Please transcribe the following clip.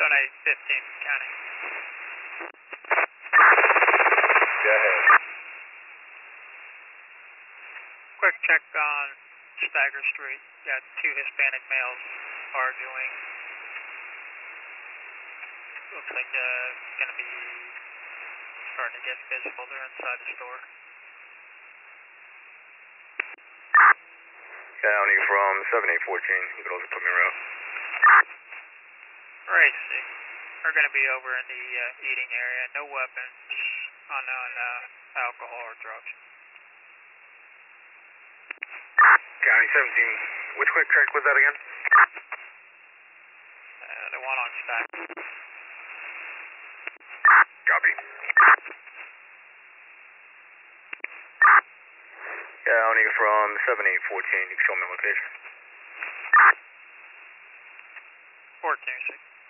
7815 County. Go ahead. Quick check on Stagger Street. Got two Hispanic males arguing. Looks like going to be starting to get physical. They're inside the store. County from 7814. You can also put me around. Racy. Are going to be over in the eating area. No weapons, unknown alcohol or drugs. County 17. Which quick check was that again? The one on stack. Copy. County from 7814. You can show me location. 14-6.